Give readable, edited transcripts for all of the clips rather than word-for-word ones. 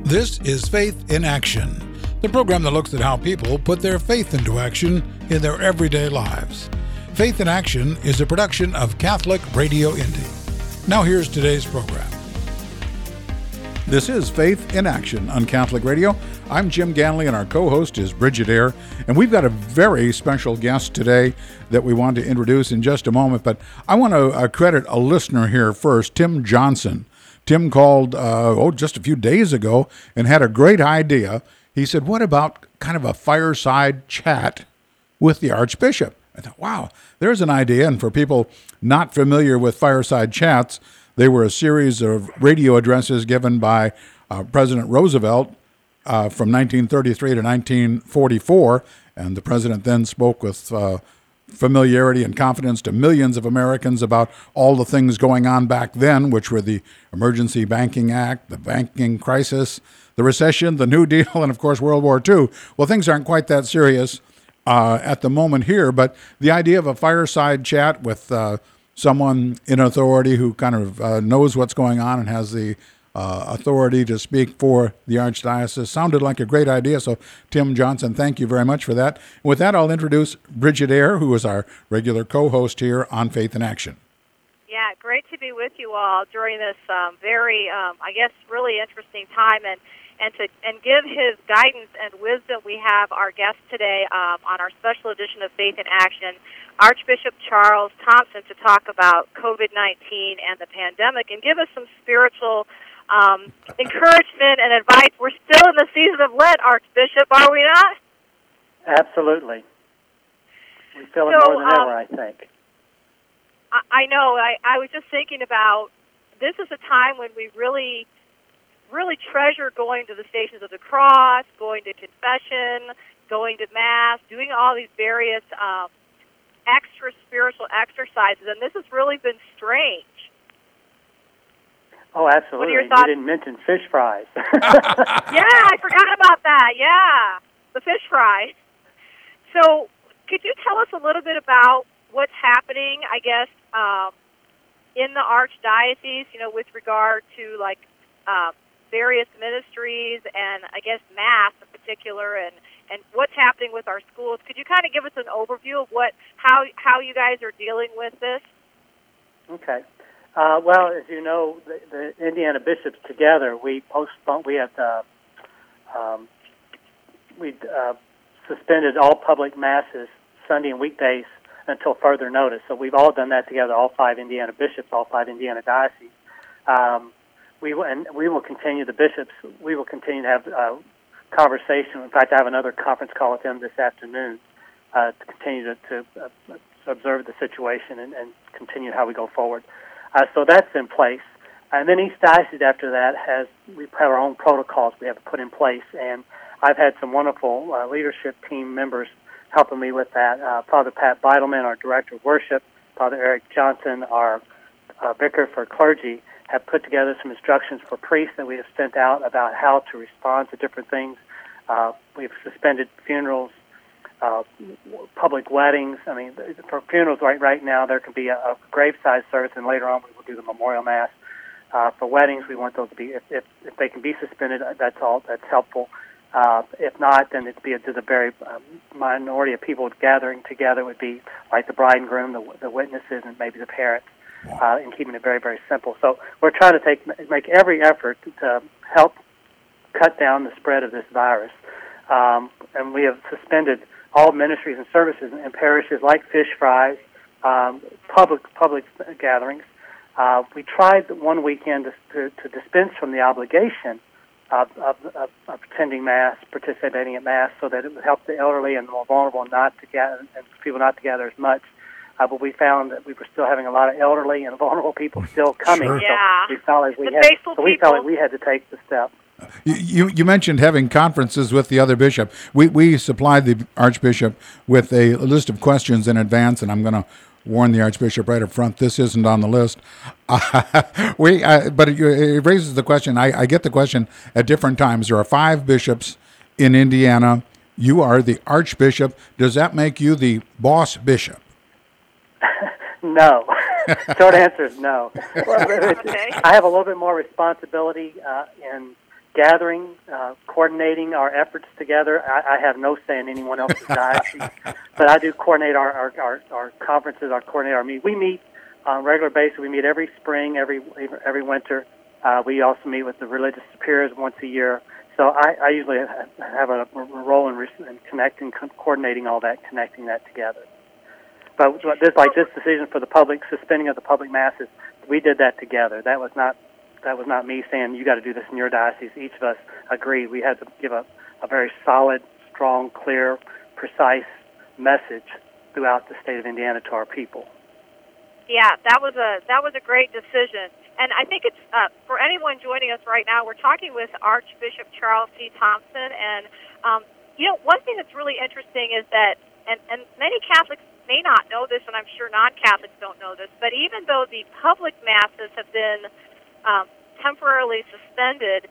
This is Faith in Action, the program that looks at how people put their faith into action in their everyday lives. Faith in Action is a production of Catholic Radio Indy. Now here's today's program. This is Faith in Action on Catholic Radio. I'm Jim Ganley, and our co-host is Bridget Eyre. And we've got a very special guest today that we want to introduce in just a moment. But I want to credit a listener here first, Tim Johnson. Tim called just a few days ago and had a great idea. He said, what about kind of a fireside chat with the Archbishop? I thought, wow, there's an idea. And for people not familiar with fireside chats, they were a series of radio addresses given by President Roosevelt from 1933 to 1944. And the president then spoke with familiarity and confidence to millions of Americans about all the things going on back then, which were the Emergency Banking Act, the banking crisis, the recession, the New Deal, and of course World War II. Well, things aren't quite that serious at the moment here, but the idea of a fireside chat with someone in authority who kind of knows what's going on and has the authority to speak for the Archdiocese sounded like a great idea. So, Tim Johnson, thank you very much for that. With that, I'll introduce Bridget Eyre, who is our regular co-host here on Faith in Action. Yeah, great to be with you all during this very, really interesting time, and give his guidance and wisdom. We have our guest today on our special edition of Faith in Action, Archbishop Charles Thompson, to talk about COVID-19 and the pandemic and give us some spiritual encouragement and advice. We're still in the season of Lent, Archbishop, are we not? Absolutely. We feel it more than ever, I think. I know. I was just thinking about this is a time when we really treasure going to the Stations of the Cross, going to confession, going to Mass, doing all these various extra spiritual exercises, and this has really been strange. Oh, absolutely. What are your thoughts? You didn't mention fish fries. Yeah, I forgot about that. Yeah, the fish fry. So could you tell us a little bit about what's happening, I guess, in the Archdiocese, with regard to, various ministries and, I guess, Mass in particular, and what's happening with our schools? Could you kind of give us an overview of how you guys are dealing with this? Okay. Well, as you know, the Indiana bishops together, we suspended all public masses Sunday and weekdays until further notice. So we've all done that together, all five Indiana bishops, all five Indiana dioceses. We will continue, the bishops, we will continue to have conversation. In fact, I have another conference call with them this afternoon to continue to observe the situation and continue how we go forward. So that's in place. And then each diocese after that we have our own protocols we have to put in place. And I've had some wonderful leadership team members helping me with that. Father Pat Beidelman, our Director of Worship, Father Eric Johnson, our Vicar for Clergy, have put together some instructions for priests that we have sent out about how to respond to different things. We've suspended funerals, public weddings. I mean, for funerals right now, there can be a graveside service, and later on we will do the memorial mass. For weddings, we want those to be, if they can be suspended, that's helpful. If not, then it'd be to the very minority of people gathering together would be like the bride and groom, the witnesses, and maybe the parents. And keeping it very, very simple. So we're trying to make every effort to help cut down the spread of this virus. And we have suspended all ministries and services in parishes like fish fries, public gatherings. We tried one weekend to dispense from the obligation of attending Mass, participating at Mass, so that it would help the elderly and the more vulnerable not to gather, and people not to gather as much. But we found that we were still having a lot of elderly and vulnerable people still coming. Sure. Yeah. So we felt like we had to take the step. You mentioned having conferences with the other bishop. We supplied the Archbishop with a list of questions in advance, and I'm going to warn the Archbishop right up front, this isn't on the list. But it raises the question, I get the question at different times. There are 5 bishops in Indiana. You are the Archbishop. Does that make you the boss bishop? No. Short answer is no. Okay. I have a little bit more responsibility in gathering, coordinating our efforts together. I have no say in anyone else's diocese, but I do coordinate our conferences, coordinate our meetings. We meet on a regular basis. We meet every spring, every winter. We also meet with the religious superiors once a year. So I usually have a role in connecting, coordinating all that, connecting that together. But this decision for the public, suspending of the public masses, we did that together. That was not me saying you got to do this in your diocese. Each of us agreed. We had to give a very solid, strong, clear, precise message throughout the state of Indiana to our people. Yeah, that was a great decision. And I think it's for anyone joining us right now, we're talking with Archbishop Charles C. Thompson. And, one thing that's really interesting is that, and many Catholics may not know this, and I'm sure non-Catholics don't know this, but even though the public masses have been temporarily suspended,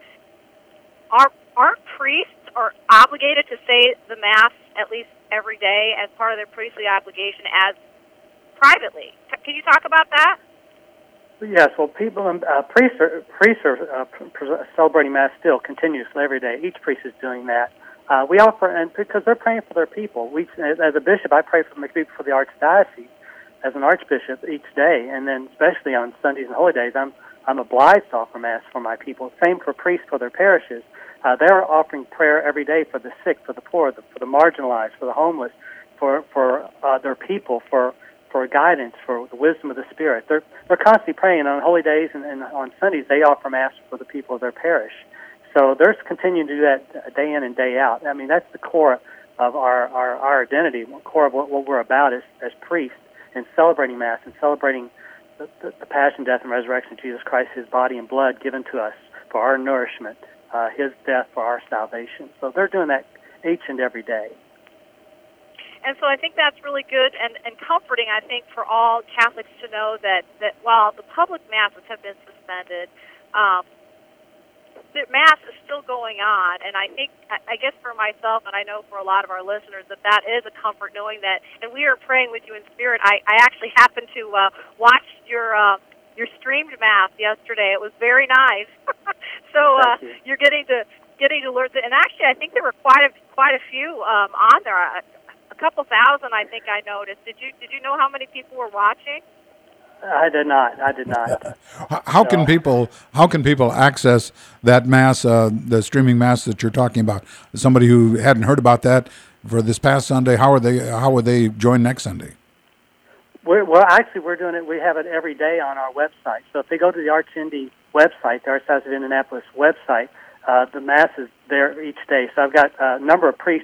aren't priests are obligated to say the Mass at least every day as part of their priestly obligation as privately? Can you talk about that? Yes, well, priests are celebrating Mass still continuously every day. Each priest is doing that. We offer, and because they're praying for their people. As a bishop, I pray for the archdiocese as an archbishop each day, and then especially on Sundays and holy days, I'm obliged to offer Mass for my people. Same for priests for their parishes. They're offering prayer every day for the sick, for the poor, for the marginalized, for the homeless, for their people, for guidance, for the wisdom of the Spirit. They're constantly praying on holy days and on Sundays. They offer Mass for the people of their parish. So they're continuing to do that day in and day out. I mean, that's the core of our identity, the core of what we're about as priests, and celebrating Mass and celebrating the passion, death, and resurrection of Jesus Christ, His body and blood given to us for our nourishment, His death for our salvation. So they're doing that each and every day. And so I think that's really good and comforting, I think, for all Catholics to know that while the public masses have been suspended, the Mass is still going on. And I think, I guess for myself, and I know for a lot of our listeners, that is a comfort knowing that, and we are praying with you in spirit. I actually happened to watch your streamed Mass yesterday. It was very nice. So you're getting to learn, and actually I think there were quite a few on there. A couple thousand, I think I noticed. Did you know how many people were watching? I did not. How can people access that Mass, the streaming Mass that you're talking about? Somebody who hadn't heard about that for this past Sunday, how would they join next Sunday? We're doing it. We have it every day on our website. So if they go to the ArchIndy website, the Archdiocese of Indianapolis website, the Mass is there each day. So I've got a number of priests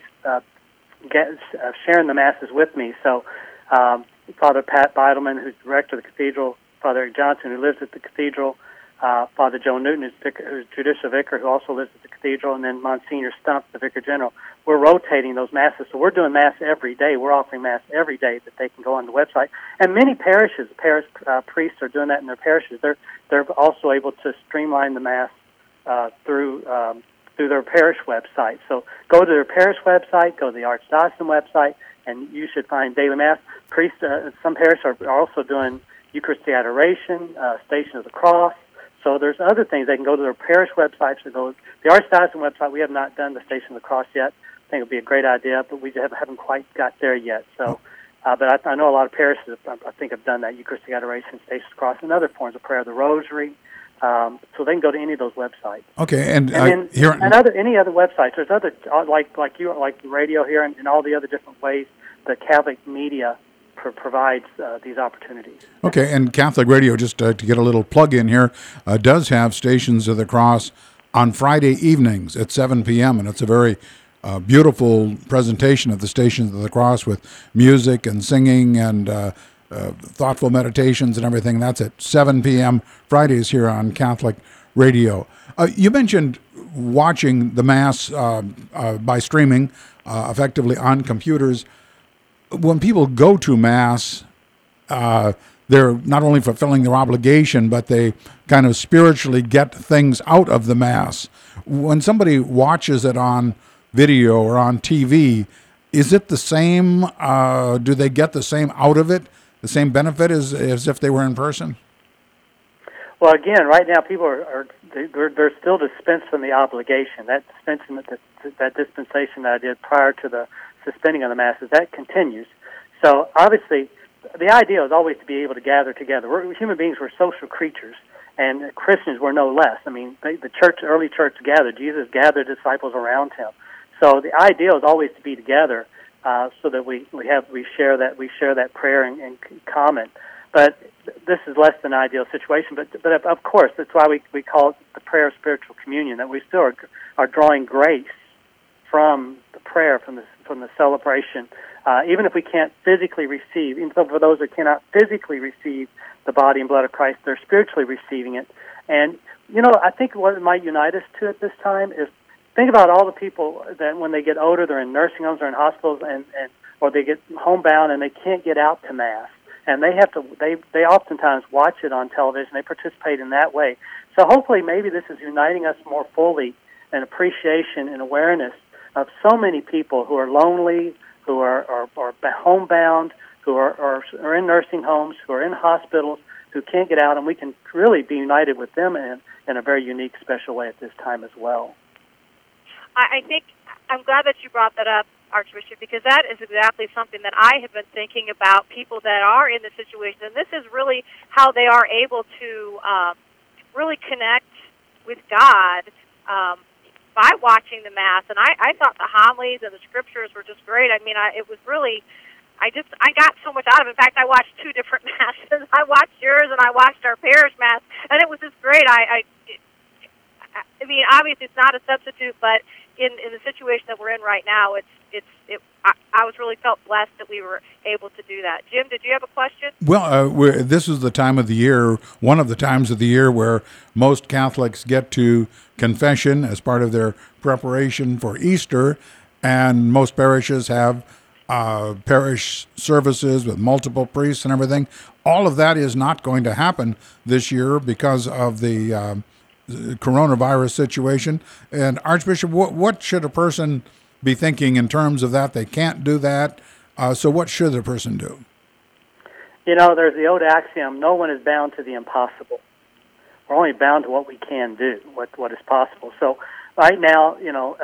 sharing the Masses with me. So Father Pat Beidelman, who's director of the cathedral, Father Eric Johnson, who lives at the cathedral, Father Joe Newton, who's judicial vicar, who also lives at the cathedral, and then Monsignor Stump, the vicar general. We're rotating those Masses. So we're doing Mass every day. We're offering Mass every day that they can go on the website. And many parishes, priests are doing that in their parishes. They're also able to streamline the Mass through their parish website. So go to their parish website, go to the Archdiocesan website, and you should find daily Mass. Priests, some parishes are also doing Eucharistic Adoration, Station of the Cross. So there's other things. They can go to their parish websites. The Archdiocesan website, we have not done the Station of the Cross yet. I think it would be a great idea, but we haven't quite got there yet. So, but I know a lot of parishes, I think, have done that, Eucharistic Adoration, Station of the Cross, and other forms of prayer, the Rosary. So they can go to any of those websites. Okay, any other websites. There's other like the radio here, and all the other different ways the Catholic media provides these opportunities. Okay, and Catholic Radio, just to get a little plug in here, does have Stations of the Cross on Friday evenings at 7 p.m., and it's a very beautiful presentation of the Stations of the Cross with music and singing and thoughtful meditations and everything. That's at 7 p.m. Fridays here on Catholic Radio. You mentioned watching the Mass by streaming, effectively on computers. When people go to Mass, they're not only fulfilling their obligation, but they kind of spiritually get things out of the Mass. When somebody watches it on video or on TV, is it the same? Do they get the same out of it? The same benefit as if they were in person? Well, again, right now people they're still dispensed from the obligation. That dispensation that I did prior to the suspending of the masses, that continues. So obviously, the idea is always to be able to gather together. Human beings were social creatures, and Christians were no less. I mean, the early church gathered. Jesus gathered disciples around him. So the idea is always to be together, so that we share that prayer in common. But this is less than ideal situation. But of course, that's why we call it the prayer of spiritual communion. That we still are drawing grace from the prayer, from the celebration. Even if we can't physically receive, even for those that cannot physically receive the body and blood of Christ, they're spiritually receiving it. And, I think what might unite us to at this time is think about all the people that when they get older, they're in nursing homes or in hospitals, or they get homebound and they can't get out to Mass. And they oftentimes watch it on television. They participate in that way. So hopefully maybe this is uniting us more fully in appreciation and awareness of so many people who are lonely, who are homebound, who are in nursing homes, who are in hospitals, who can't get out, and we can really be united with them in a very unique, special way at this time as well. I think I'm glad that you brought that up, Archbishop, because that is exactly something that I have been thinking about, people that are in the situation, and this is really how they are able to really connect with God by watching the Mass. And I thought the homilies and the scriptures were just great. I mean, it was really, I got so much out of it. In fact, I watched two different Masses. I watched yours and I watched our parish Mass, and it was just great. I mean, obviously it's not a substitute, but in the situation that we're in right now, I was really felt blessed that we were able to do that. Jim, did you have a question? Well, this is the time of the year, one of the times of the year where most Catholics get to confession as part of their preparation for Easter, and most parishes have parish services with multiple priests and everything. All of that is not going to happen this year because of the coronavirus situation. And Archbishop, what should a person be thinking in terms of that? They can't do that. So what should a person do? There's the old axiom, no one is bound to the impossible. We're only bound to what we can do, what is possible. So right now,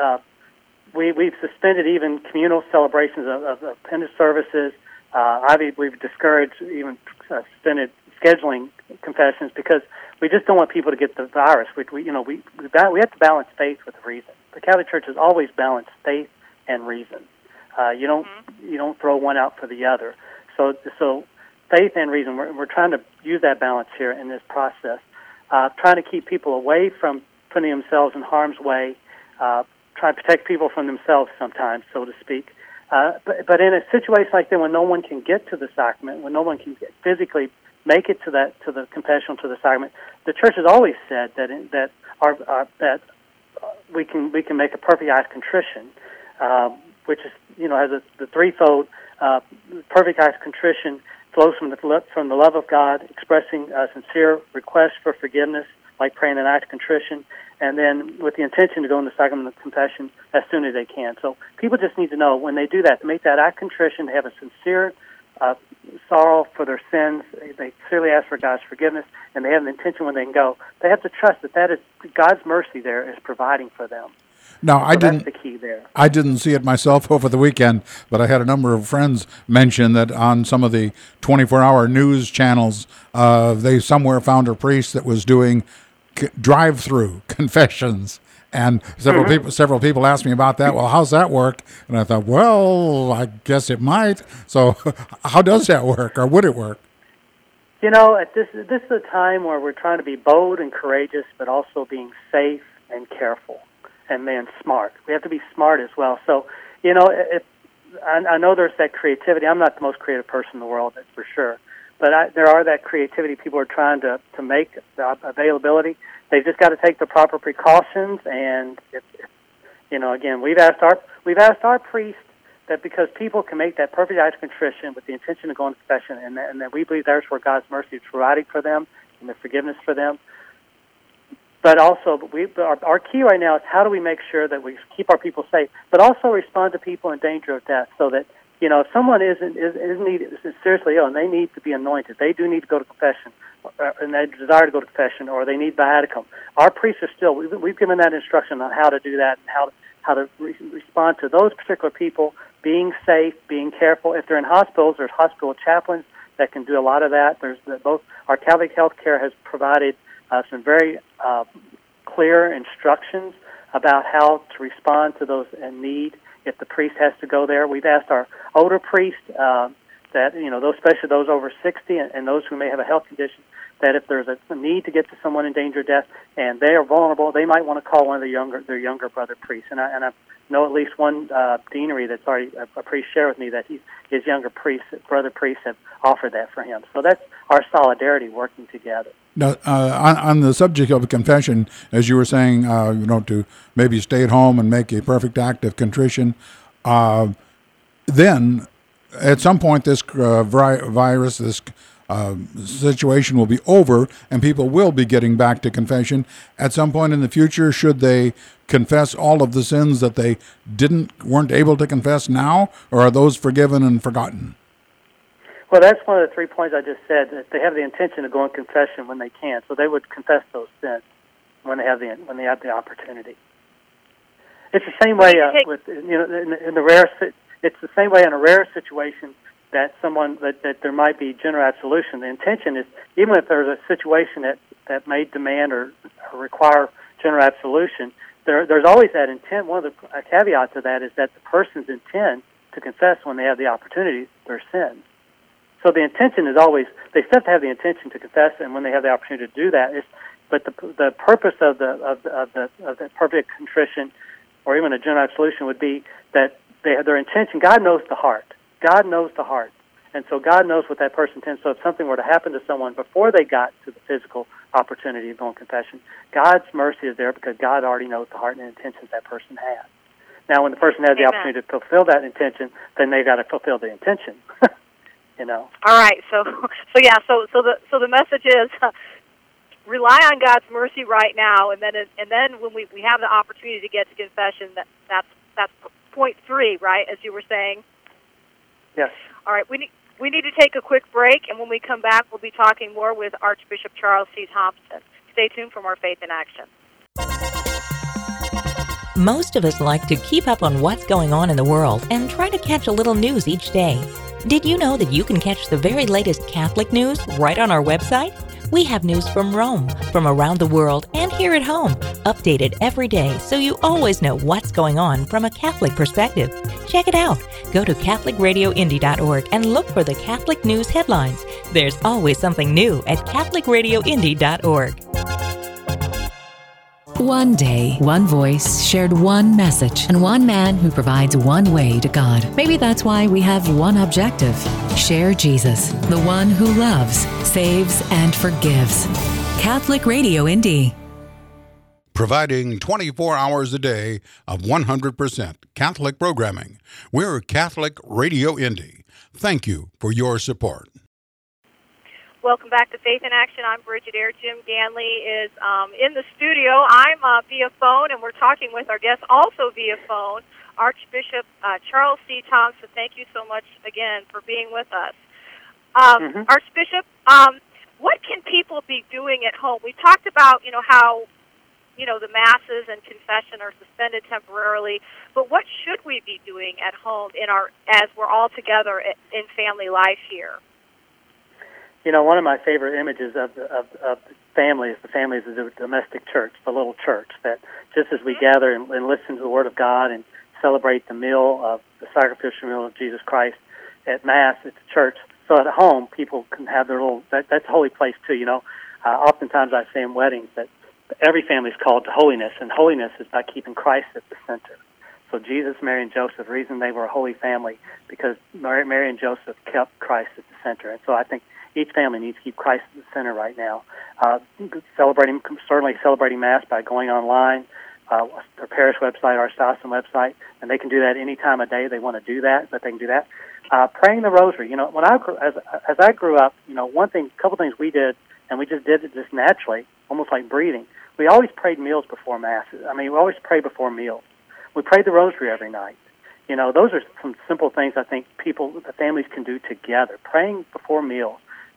we've suspended even communal celebrations of penance services. We've discouraged even suspended scheduling confessions because we just don't want people to get the virus. We have to balance faith with reason. The Catholic Church has always balanced faith and reason. You don't throw one out for the other. So faith and reason. We're trying to use that balance here in this process. Trying to keep people away from putting themselves in harm's way. Trying to protect people from themselves sometimes, so to speak. But in a situation like that, when no one can get to the sacrament, when no one can physically make it to the confessional, to the sacrament, the Church has always said that we can make a perfect contrition, which is has the threefold perfect contrition flows from the love of God, expressing a sincere request for forgiveness, like praying an act of contrition, and then with the intention to go in the sacrament of confession as soon as they can. So people just need to know when they do that, to make that act of contrition, they have a sincere sorrow for their sins, they sincerely ask for God's forgiveness, and they have an intention when they can go. They have to trust that is God's mercy there is providing for them. Now, that's the key there. I didn't see it myself over the weekend, but I had a number of friends mention that on some of the 24-hour news channels, they somewhere found a priest that was doing drive-through confessions. And several people asked me about that. Well, how's that work? And I thought, well, I guess it might. So how does that work, or would it work? This is a time where we're trying to be bold and courageous, but also being safe and careful and smart. We have to be smart as well. So, I know there's that creativity. I'm not the most creative person in the world, that's for sure. But there are that creativity. People are trying to make the availability. They've just got to take the proper precautions. And again, we've asked our priest that because people can make that perfect act of contrition with the intention of going to confession, and that we believe there's where God's mercy is providing for them and the forgiveness for them. But also, our key right now is how do we make sure that we keep our people safe, but also respond to people in danger of death, so that if someone is seriously ill and they need to be anointed, they do need to go to confession. and they desire to go to confession, or they need viaticum. Our priests are still, we've given that instruction on how to do that and how to respond to those particular people, being safe, being careful. If they're in hospitals, there's hospital chaplains that can do a lot of that. Both our Catholic Healthcare has provided some very clear instructions about how to respond to those in need if the priest has to go there. We've asked our older priests that, those, especially those over 60 and those who may have a health condition, that if there's a need to get to someone in danger of death and they are vulnerable, they might want to call one of their younger brother priests. And I know at least one deanery that's already a priest shared with me that his younger brother priests have offered that for him. So that's our solidarity working together. Now, on the subject of confession, as you were saying, to maybe stay at home and make a perfect act of contrition, then at some point this virus, this situation will be over and people will be getting back to confession. At some point in the future, should they confess all of the sins that they weren't able to confess now, or are those forgiven and forgotten? Well, that's one of the 3 points I just said, that they have the intention of going to confession when they can, so they would confess those sins when they have the opportunity. It's the same way in the rare. It's the same way in a rare situation that that there might be general absolution. The intention is, even if there's a situation that may demand or require general absolution, there's always that intent. One of the caveats to that is that the persons intend to confess when they have the opportunity their sins. So the intention is always, they still have to have the intention to confess, and when they have the opportunity to do that, but the purpose of the perfect contrition, or even a general absolution, would be that their intention. God knows the heart. God knows the heart, and so God knows what that person intends. So if something were to happen to someone before they got to the physical opportunity of going to confession, God's mercy is there because God already knows the heart and intentions that person has. Now, when the person has the opportunity to fulfill that intention, then they got to fulfill the intention. All right. So the message is rely on God's mercy right now, and then when we have the opportunity to get to confession, that's point 3, right? As you were saying. Yes. All right. We need to take a quick break, and when we come back, we'll be talking more with Archbishop Charles C. Thompson. Stay tuned for more Faith in Action. Most of us like to keep up on what's going on in the world and try to catch a little news each day. Did you know that you can catch the very latest Catholic news right on our website? We have news from Rome, from around the world, and here at home, updated every day so you always know what's going on from a Catholic perspective. Check it out. Go to CatholicRadioIndy.org and look for the Catholic news headlines. There's always something new at CatholicRadioIndy.org. One day, one voice shared one message, and one man who provides one way to God. Maybe that's why we have one objective: share Jesus, the one who loves, saves, and forgives. Catholic Radio Indy. Providing 24 hours a day of 100% Catholic programming. We're Catholic Radio Indy. Thank you for your support. Welcome back to Faith in Action. I'm Bridget Eyre. Jim Ganley is in the studio. I'm via phone, and we're talking with our guest also via phone, Archbishop Charles C. Thompson. Thank you so much again for being with us. Archbishop, what can people be doing at home? We talked about, how, the masses and confession are suspended temporarily, but what should we be doing at home as we're all together in family life here? One of my favorite images of family is the family as a domestic church, the little church, that just as we gather and listen to the Word of God and celebrate the meal of the sacrificial meal of Jesus Christ at Mass, at the church, so at home people can have their little, that's a holy place too, Oftentimes I say in weddings that every family is called to holiness, and holiness is by keeping Christ at the center. So Jesus, Mary, and Joseph, the reason they were a holy family, because Mary and Joseph kept Christ at the center. And so I think each family needs to keep Christ at the center right now. Certainly celebrating Mass by going online, their parish website, our Stausen website, and they can do that any time of day they want to do that, but they can do that. Praying the Rosary. When as I grew up, a couple things we did, and we just did it just naturally, almost like breathing. We always prayed meals before Mass. We always pray before meals. We prayed the Rosary every night. Those are some simple things I think the families can do together. Praying before meals,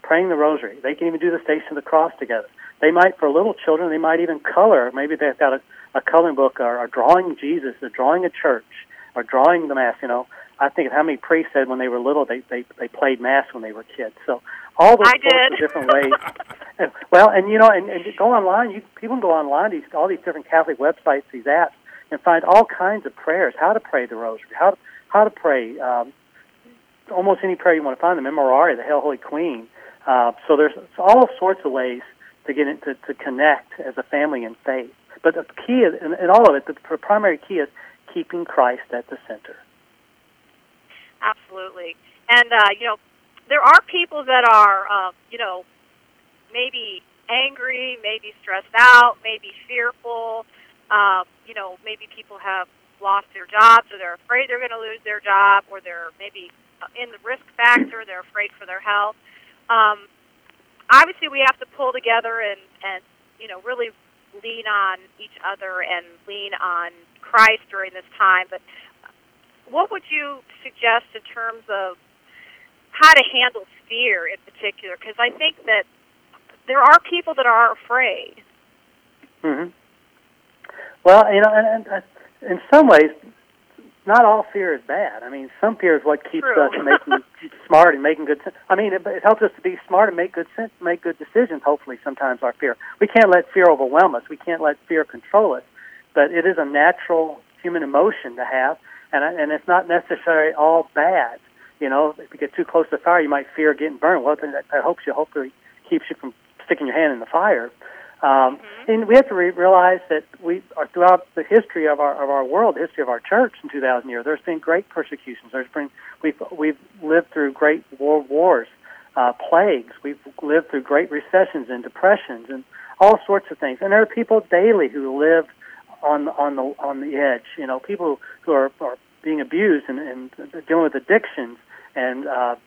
praying the rosary. They can even do the Station of the Cross together. They might, for little children, they might even color. Maybe they've got a coloring book or drawing Jesus, or drawing a church, or drawing the Mass. I think of how many priests said when they were little they played Mass when they were kids. So all those sorts of different ways. And go online. People can go online to all these different Catholic websites, these apps, and find all kinds of prayers. How to pray the Rosary. How to pray almost any prayer you want to find. The Memorare, the Hail Holy Queen. So there's all sorts of ways to get into to connect as a family in faith. But the key is, in all of it, the primary key is keeping Christ at the center. Absolutely. And, there are people that are, maybe angry, maybe stressed out, maybe fearful. Maybe people have lost their jobs, or they're afraid they're going to lose their job, or they're maybe in the risk factor, they're afraid for their health. Obviously, we have to pull together and really lean on each other and lean on Christ during this time. But what would you suggest in terms of how to handle fear in particular? Because I think that there are people that are afraid. Mm-hmm. Well, and in some ways, not all fear is bad. I mean, some fear is what keeps us making smart and making good. It helps us to be smart and make good decisions. Hopefully, sometimes our fear. We can't let fear overwhelm us. We can't let fear control us. But it is a natural human emotion to have, and it's not necessarily all bad. If you get too close to the fire, you might fear getting burned. Well, that hopefully keeps you from sticking your hand in the fire. And we have to realize that we are throughout the history of our world, the history of our church in 2,000 years. There's been great persecutions. We've lived through great world wars, plagues. We've lived through great recessions and depressions and all sorts of things. And there are people daily who live on the edge. People who are being abused and dealing with addictions and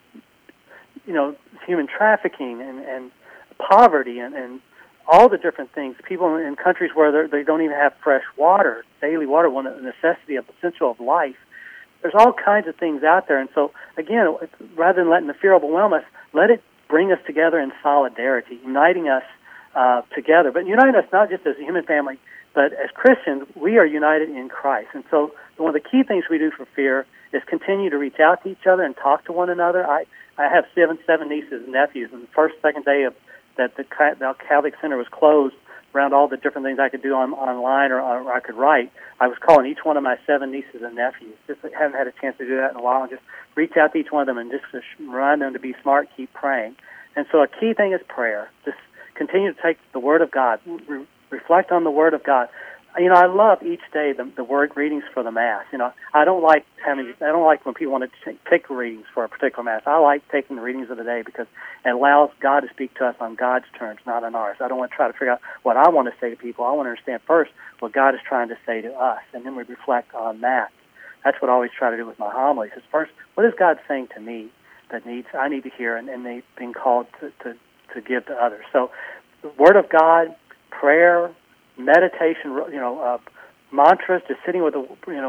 human trafficking and poverty and all the different things. People in countries where they don't even have fresh water, daily water, one a necessity, essential of life. There's all kinds of things out there. And so, again, rather than letting the fear overwhelm us, let it bring us together in solidarity, uniting us together. But uniting us not just as a human family, but as Christians, we are united in Christ. And so one of the key things we do for fear is continue to reach out to each other and talk to one another. I have seven nieces and nephews, and the second day that the Catholic Center was closed, around all the different things I could do online or I could write, I was calling each one of my 7 nieces and nephews. Just haven't had a chance to do that in a while. And just reach out to each one of them and just remind them to be smart, keep praying. And so a key thing is prayer. Just continue to take the Word of God, reflect on the Word of God. I love each day the word readings for the Mass. I don't like when people want to take readings for a particular Mass. I like taking the readings of the day because it allows God to speak to us on God's terms, not on ours. I don't want to try to figure out what I want to say to people. I want to understand first what God is trying to say to us, and then we reflect on that. That's what I always try to do with my homilies. Is first, what is God saying to me that I need to hear, and they've been called to give to others. So, the Word of God, prayer, meditation, mantras, just sitting with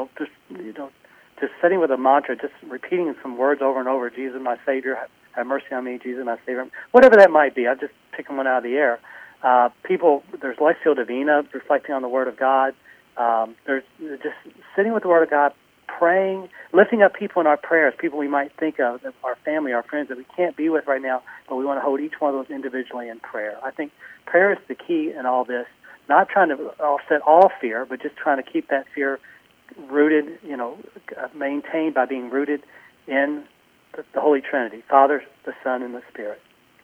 just sitting with a mantra, just repeating some words over and over. Jesus, my Savior, have mercy on me. Jesus, my Savior, whatever that might be. I'm just picking one out of the air. There's Lectio Divina, reflecting on the Word of God. There's just sitting with the Word of God, praying, lifting up people in our prayers, people we might think of, our family, our friends that we can't be with right now, but we want to hold each one of those individually in prayer. I think prayer is the key in all this. Not trying to offset all fear, but just trying to keep that fear rooted, maintained by being rooted in the Holy Trinity, Father, the Son, and the Spirit.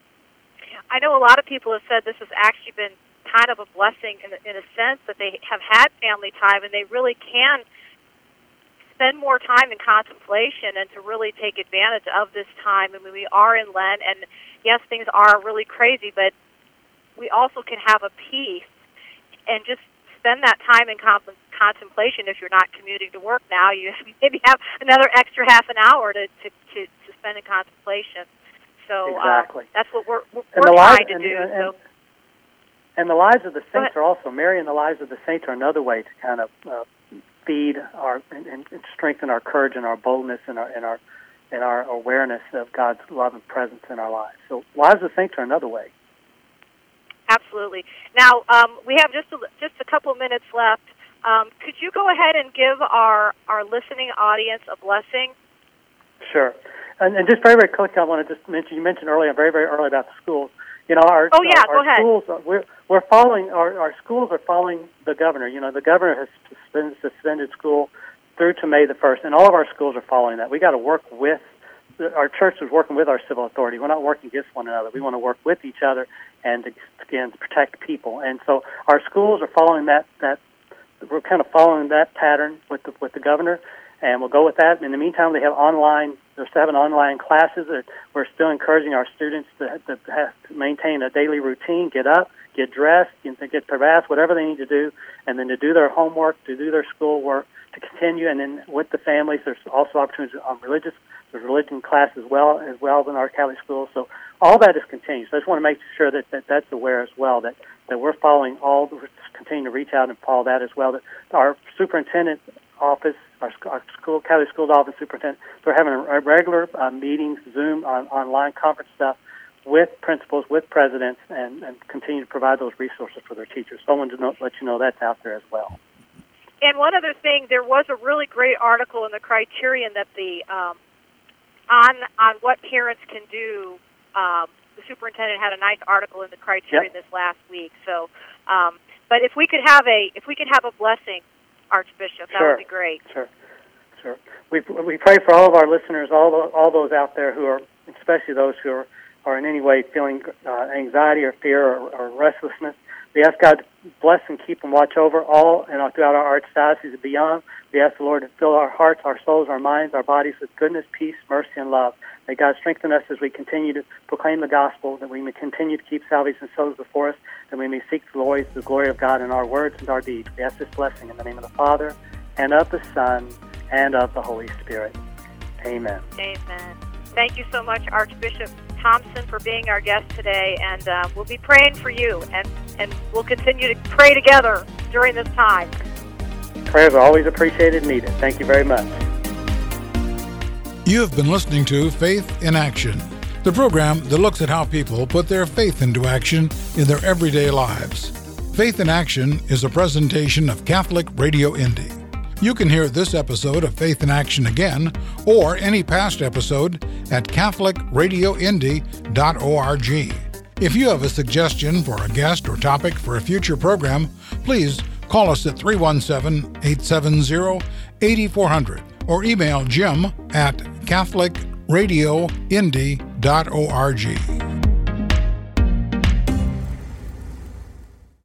I know a lot of people have said this has actually been kind of a blessing in a sense that they have had family time and they really can spend more time in contemplation and to really take advantage of this time. I mean, we are in Lent, and yes, things are really crazy, but we also can have a peace and just spend that time in contemplation. If you're not commuting to work now, you maybe have another extra half an hour to spend in contemplation. So exactly. That's what we're trying to do. And the lives of the saints are also, Mary and the lives of the saints are another way to kind of feed and strengthen our courage and our boldness and our and our awareness of God's love and presence in our lives. So lives of saints are another way. Absolutely. Now, we have just a couple minutes left. Could you go ahead and give our listening audience a blessing? Sure. And just very, very quickly, I want to just mention, you mentioned earlier, very, very early about the schools. You know, our go ahead. Schools, we're following, our schools are following the governor. You know, the governor has suspended school through to May the 1st, and all of our schools are following that. We got to work with, our church is working with our civil authority. We're not working against one another. We want to work with each other and to protect people. And so our schools are following that we're kind of following that pattern with the governor, and we'll go with that. In the meantime, they're having online classes. We're still encouraging our students to maintain a daily routine, get up, get dressed, get harassed, whatever they need to do, and then to do their homework, to do their schoolwork, to continue. And then with the families, there's also opportunities on there's religion class as well in our Catholic schools. So all that is continued. So I just want to make sure that that's aware as well, that we're following we're continuing to reach out and follow that as well. That our superintendent office, our Catholic schools office superintendent, they're having a regular meetings, Zoom, online conference stuff with principals, with presidents, and continue to provide those resources for their teachers. So I wanted to let you know that's out there as well. And one other thing, there was a really great article in the Criterion that on what parents can do. The superintendent had a nice article in the Criterion this last week. So, but if we could have a blessing, Archbishop, that would be great. Sure. We pray for all of our listeners, all those out there who are, especially those who are in any way feeling anxiety or fear or restlessness. We ask God to bless and keep and watch over all and throughout our archdiocese and beyond. We ask the Lord to fill our hearts, our souls, our minds, our bodies with goodness, peace, mercy, and love. May God strengthen us as we continue to proclaim the gospel, that we may continue to keep salvation souls before us, that we may seek the glory of God in our words and our deeds. We ask this blessing in the name of the Father, and of the Son, and of the Holy Spirit. Amen. Amen. Thank you so much, Archbishop Thompson, for being our guest today, and we'll be praying for you, and we'll continue to pray together during this time. Prayers are always appreciated and needed. Thank you very much. You have been listening to Faith in Action, the program that looks at how people put their faith into action in their everyday lives. Faith in Action is a presentation of Catholic Radio Indy. You can hear this episode of Faith in Action again, or any past episode at catholicradioindy.org. If you have a suggestion for a guest or topic for a future program, please call us at 317-870-8400 or email Jim at catholicradioindy.org.